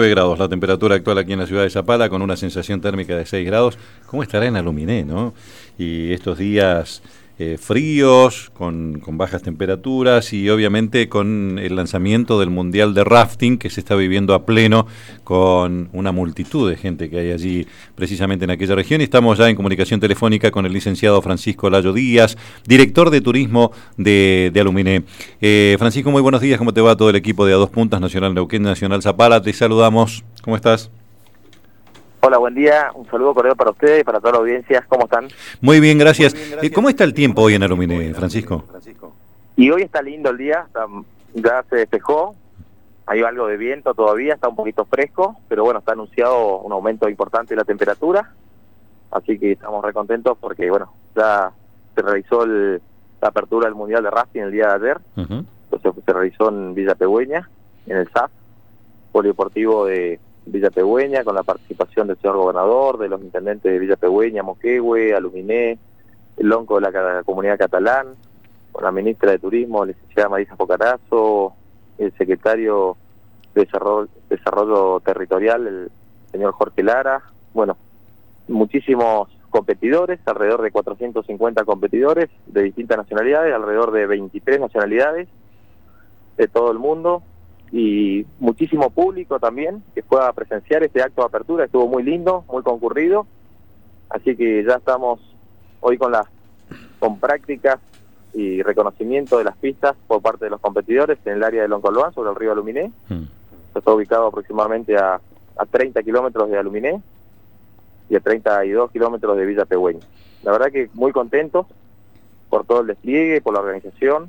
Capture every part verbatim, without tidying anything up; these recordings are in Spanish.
nueve grados la temperatura actual aquí en la ciudad de Zapala, con una sensación térmica de seis grados. ¿Cómo estará en Aluminé, no? Y estos días eh, fríos, con, con bajas temperaturas y obviamente con el lanzamiento del Mundial de Rafting que se está viviendo a pleno con una multitud de gente que hay allí precisamente en aquella región. Y estamos ya en comunicación telefónica con el licenciado Francisco Layo Díaz, director de turismo de, de Aluminé. Eh, Francisco, muy buenos días. ¿Cómo te va todo el equipo de A Dos Puntas, Nacional Neuquén, Nacional Zapala? Te saludamos. ¿Cómo estás? Hola, buen día. Un saludo cordial para ustedes y para toda la audiencia. ¿Cómo están? Muy bien, gracias. Muy bien, gracias. Eh, ¿Cómo está el tiempo hoy en Aluminé, Francisco? Y hoy está lindo el día. Está, ya se despejó. Hay algo de viento todavía. Está un poquito fresco. Pero bueno, está anunciado un aumento importante de la temperatura. Así que estamos recontentos porque, bueno, ya se realizó el, la apertura del Mundial de Rafting el día de ayer. Uh-huh. Entonces se realizó en Villa Pegüeña, en el S A F, Polideportivo de Villa Pegüeña, con la participación del señor gobernador, de los intendentes de Villa Pegüeña, Moquehue, Aluminé, el lonco de la, la comunidad catalán, con la ministra de Turismo, licenciada Marisa Focarazo, el secretario de Desarrollo, Desarrollo Territorial, el señor Jorge Lara. Bueno, muchísimos competidores, alrededor de cuatrocientos cincuenta competidores de distintas nacionalidades, alrededor de veintitrés nacionalidades de todo el mundo, y muchísimo público también que fue a presenciar este acto de apertura. Estuvo muy lindo, muy concurrido, así que ya estamos hoy con las con prácticas y reconocimiento de las pistas por parte de los competidores en el área de Loncolván, sobre el río Aluminé. Mm. Está ubicado aproximadamente a, a treinta kilómetros de Aluminé y a treinta y dos kilómetros de Villa Pegüeña. La verdad que muy contentos por todo el despliegue, por la organización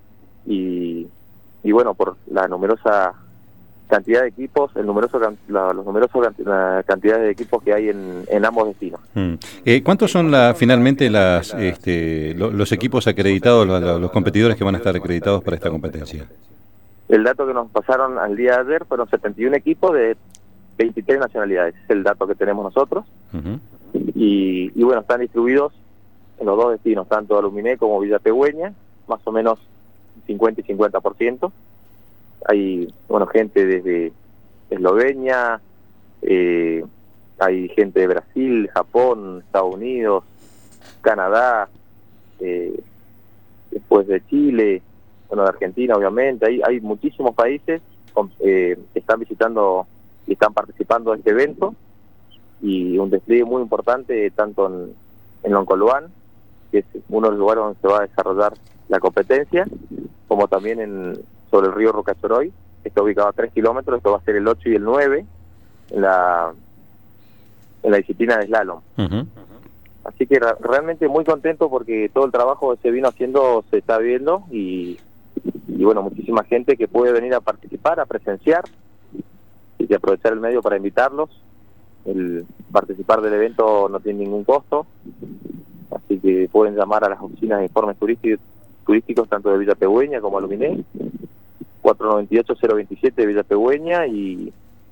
y y bueno, por la numerosa cantidad de equipos, el numeroso la, los numerosos la cantidad de equipos que hay en, en ambos destinos. Mm. Eh, ¿Cuántos son la, finalmente las este, lo, los equipos acreditados, los, los competidores que van a estar acreditados para esta competencia? El dato que nos pasaron al día de ayer fueron setenta y un equipos de veintitrés nacionalidades, es el dato que tenemos nosotros. Uh-huh. y, y bueno, están distribuidos en los dos destinos, tanto Aluminé como Villa Pegüeña, más o menos cincuenta y cincuenta por ciento. Hay, bueno, gente desde Eslovenia, eh, hay gente de Brasil, Japón, Estados Unidos, Canadá, eh, después de Chile, bueno, de Argentina, obviamente. Hay, hay muchísimos países eh, que están visitando y están participando de este evento, y un despliegue muy importante tanto en, en Loncolván, que es uno de los lugares donde se va a desarrollar la competencia, como también en sobre el río Rocachoroy, que está ubicado a tres kilómetros. Esto va a ser el ocho y el nueve en la en la disciplina de slalom. Uh-huh. Así que ra- realmente muy contento porque todo el trabajo que se vino haciendo se está viendo, y, y bueno, muchísima gente que puede venir a participar, a presenciar, y aprovechar el medio para invitarlos. El participar del evento no tiene ningún costo, así que pueden llamar a las oficinas de informes turísticos turísticos tanto de Villa Pegüeña como Aluminé, cuatro nueve ocho cero veintisiete de Villa Pegüeña y,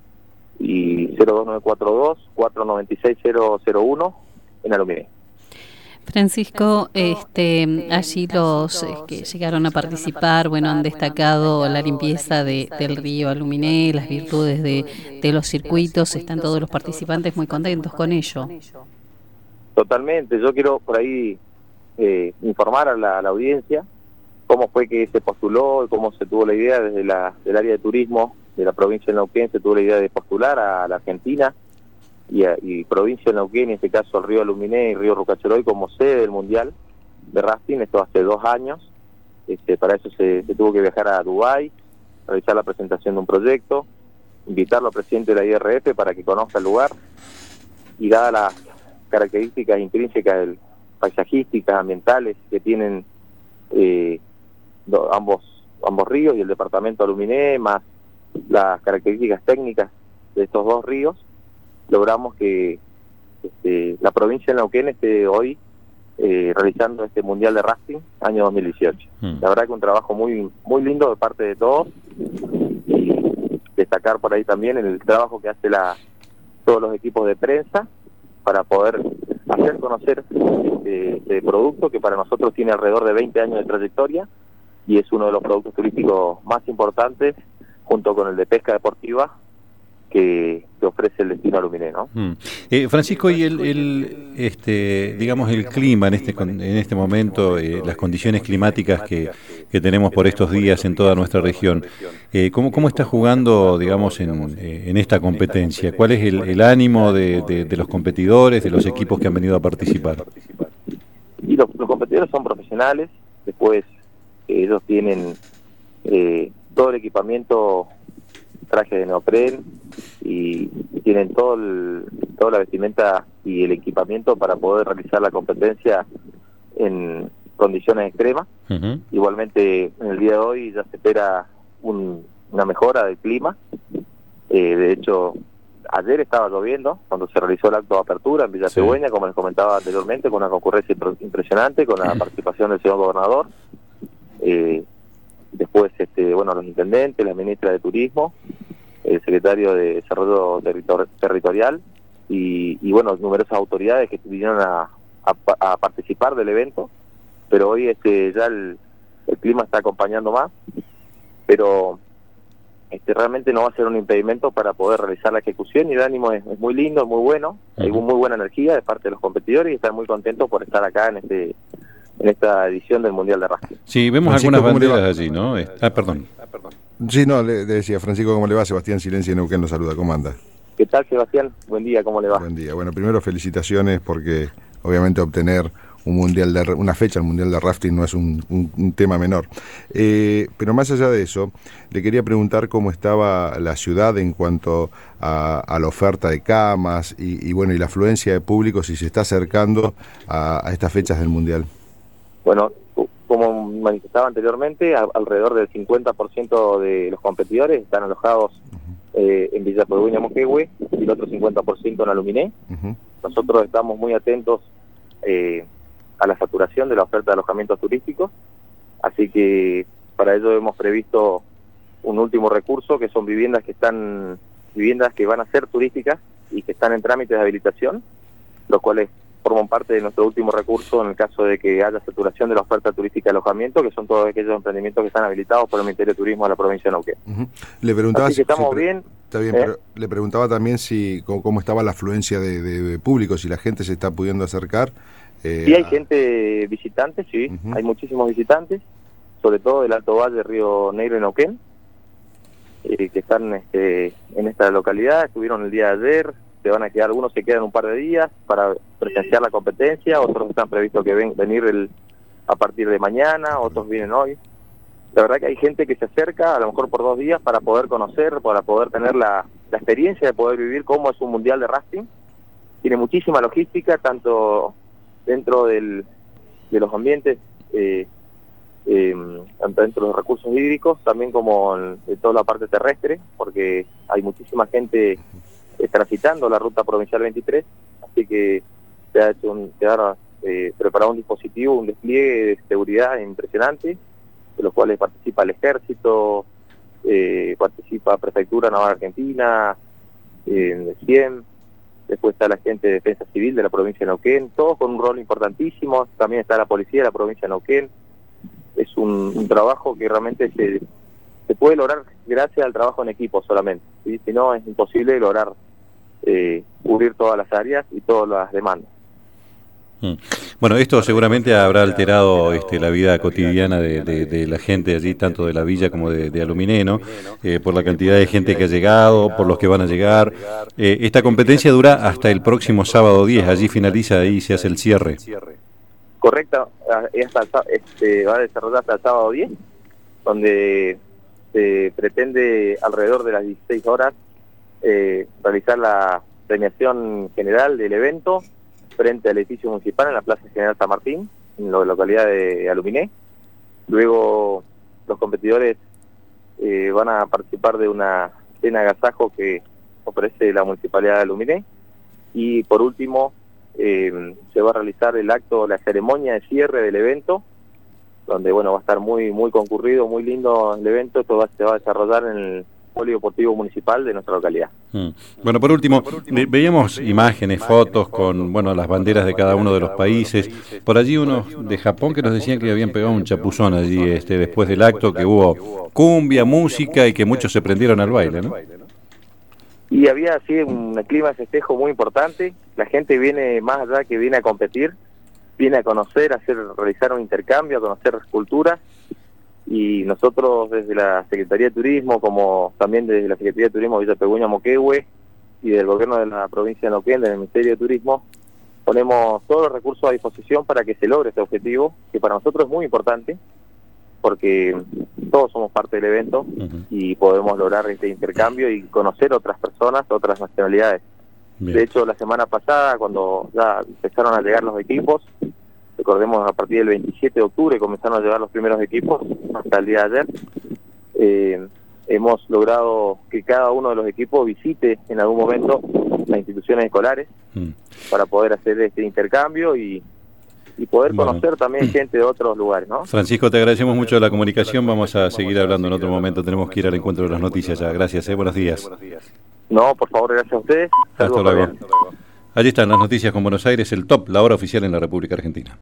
y cero dos nueve cuatro dos cuatro nueve seis cero cero uno en Aluminé. Francisco, este, allí los eh, que llegaron a participar, bueno, han destacado la limpieza de, del río Aluminé, las virtudes de, de los circuitos. Están todos los participantes muy contentos con ello. Totalmente. Yo quiero por ahí eh, informar a la, a la audiencia cómo fue que se postuló y cómo se tuvo la idea desde la del área de turismo de la provincia de Neuquén. Se tuvo la idea de postular a la Argentina y, a, y provincia de Neuquén, en este caso el río Aluminé y el río Rocachoroy, como sede del Mundial de Rafting. Esto hace dos años. Este, para eso se, se tuvo que viajar a Dubái, realizar la presentación de un proyecto, invitarlo al presidente de la I R F para que conozca el lugar, y dadas las características intrínsecas del, paisajísticas, ambientales que tienen eh, do, ambos ambos ríos y el departamento de Aluminé, más las características técnicas de estos dos ríos, logramos que este, la provincia de Neuquén esté hoy eh, realizando este Mundial de Rafting año dos mil dieciocho. Mm. La verdad que un trabajo muy muy lindo de parte de todos, y destacar por ahí también el trabajo que hace la todos los equipos de prensa para poder hacer conocer este, este producto que para nosotros tiene alrededor de veinte años de trayectoria y es uno de los productos turísticos más importantes, junto con el de pesca deportiva, que que ofrece el destino Aluminé, ¿no? Mm. Eh, Francisco, y el, el este digamos el clima en este en este momento, eh, las condiciones climáticas que, que tenemos por estos días en toda nuestra región, eh, ¿cómo, cómo está jugando, digamos, en, en esta competencia? ¿Cuál es el, el ánimo de, de, de los competidores, de los equipos que han venido a participar? Y los, los competidores son profesionales, después eh, ellos tienen eh, todo el equipamiento, traje de neopren, y tienen todo el, toda la vestimenta y el equipamiento para poder realizar la competencia en condiciones extremas. Uh-huh. Igualmente, en el día de hoy ya se espera un, una mejora del clima. Eh, de hecho, ayer estaba lloviendo cuando se realizó el acto de apertura en Villa sí. Cegüeña, como les comentaba anteriormente, con una concurrencia impresionante, con la participación del señor gobernador. Eh, después, este, bueno, los intendentes, la ministra de Turismo, el secretario de Desarrollo Territor Territorial y, y, bueno, numerosas autoridades que vinieron a, a, a participar del evento, pero hoy este ya el, el clima está acompañando más, pero este realmente no va a ser un impedimento para poder realizar la ejecución, y el ánimo es, es muy lindo, es muy bueno, uh-huh. Hay muy buena energía de parte de los competidores y están muy contentos por estar acá en este en esta edición del Mundial de Rafting. Sí, vemos Francisco, algunas banderas allí, ¿no? Ah, perdón. Ah, perdón. Sí, no, le, le decía, Francisco, ¿cómo le va? Sebastián Silencio de Neuquén lo saluda, ¿cómo anda? ¿Qué tal, Sebastián? Buen día, ¿cómo le va? Buen día. Bueno, primero felicitaciones porque obviamente obtener un mundial de una fecha, el Mundial de Rafting no es un, un, un tema menor. Eh, pero más allá de eso, le quería preguntar cómo estaba la ciudad en cuanto a, a la oferta de camas y, y bueno, y la afluencia de público, si se está acercando a, a estas fechas del Mundial. Bueno, como manifestaba anteriormente, a, alrededor del cincuenta por ciento de los competidores están alojados uh-huh. eh, en Villa Cegüeña, Moquehue, y el otro cincuenta por ciento en Aluminé. Uh-huh. Nosotros estamos muy atentos eh, a la saturación de la oferta de alojamientos turísticos, así que para ello hemos previsto un último recurso, que son viviendas que están viviendas que van a ser turísticas y que están en trámites de habilitación, los cuales forman parte de nuestro último recurso en el caso de que haya saturación de la oferta turística de alojamiento, que son todos aquellos emprendimientos que están habilitados por el Ministerio de Turismo de la provincia de Neuquén. Uh-huh. Le preguntaba Así que si, estamos si, bien. Está bien, ¿eh? Pero le preguntaba también si cómo, cómo estaba la afluencia de, de, de público, si la gente se está pudiendo acercar. Eh, sí, hay a... gente visitante, sí, uh-huh. Hay muchísimos visitantes, sobre todo del Alto Valle, Río Negro y Neuquén, eh, que están este, en esta localidad, estuvieron el día de ayer. Se van a quedar, algunos se quedan un par de días para presenciar la competencia, otros están previstos que ven, venir el, a partir de mañana, otros vienen hoy. La verdad que hay gente que se acerca, a lo mejor por dos días, para poder conocer, para poder tener la, la experiencia de poder vivir cómo es un mundial de rafting. Tiene muchísima logística, tanto dentro del, de los ambientes, eh, eh, tanto dentro de los recursos hídricos, también como en, en toda la parte terrestre, porque hay muchísima gente transitando la ruta provincial veintitrés, así que se ha hecho un, se ha eh, preparado un dispositivo, un despliegue de seguridad impresionante, de los cuales participa el Ejército, eh, participa Prefectura Naval Argentina, eh, C I E M, después está la gente de Defensa Civil de la provincia de Neuquén, todos con un rol importantísimo, también está la Policía de la provincia de Neuquén. Es un, un trabajo que realmente se, se puede lograr gracias al trabajo en equipo solamente, ¿sí? Si no es imposible lograr Eh, cubrir todas las áreas y todas las demandas. Bueno, esto seguramente habrá alterado este, la vida cotidiana de, de, de la gente allí, tanto de la villa como de, de Aluminé, ¿no? Eh, por la cantidad de gente que ha llegado, por los que van a llegar. Eh, esta competencia dura hasta el próximo sábado diez, allí finaliza y se hace el cierre. Correcto, hasta, este, va a desarrollar hasta el sábado diez, donde se pretende alrededor de las dieciséis horas Eh, realizar la premiación general del evento frente al edificio municipal en la Plaza General San Martín, en la localidad de Aluminé. Luego los competidores eh, van a participar de una cena de agasajo que ofrece la Municipalidad de Aluminé, y por último eh, se va a realizar el acto, la ceremonia de cierre del evento, donde bueno va a estar muy muy concurrido, muy lindo el evento. Esto va, se va a desarrollar en el polideportivo municipal de nuestra localidad. Mm. Bueno, por último, ve veíamos imágenes, fotos con bueno las banderas de cada uno de los países. Por allí unos de Japón que nos decían que habían pegado un chapuzón allí este después del acto, que hubo cumbia, música y que muchos se prendieron al baile, ¿no? Y había así un clima de festejo muy importante. La gente viene, más allá que viene a competir, viene a conocer, a hacer, realizar un intercambio, a conocer culturas. Y nosotros desde la Secretaría de Turismo, como también desde la Secretaría de Turismo de Villa Pehueña Moquehue y del Gobierno de la provincia de Neuquén, del Ministerio de Turismo, ponemos todos los recursos a disposición para que se logre este objetivo, que para nosotros es muy importante, porque todos somos parte del evento uh-huh. y podemos lograr este intercambio y conocer otras personas, otras nacionalidades. Bien. De hecho, la semana pasada, cuando ya empezaron a llegar los equipos, recordemos a partir del veintisiete de octubre comenzaron a llegar los primeros equipos, hasta el día de ayer, eh, hemos logrado que cada uno de los equipos visite en algún momento las instituciones escolares mm. para poder hacer este intercambio y, y poder bueno. conocer también gente de otros lugares, ¿no? Francisco, te agradecemos mucho la comunicación, vamos a seguir hablando en otro momento, tenemos que ir al encuentro de las noticias ya. Gracias, eh, buenos días. No, por favor, gracias a ustedes. Hasta luego. Allí están las noticias con Buenos Aires, el top, la hora oficial en la República Argentina.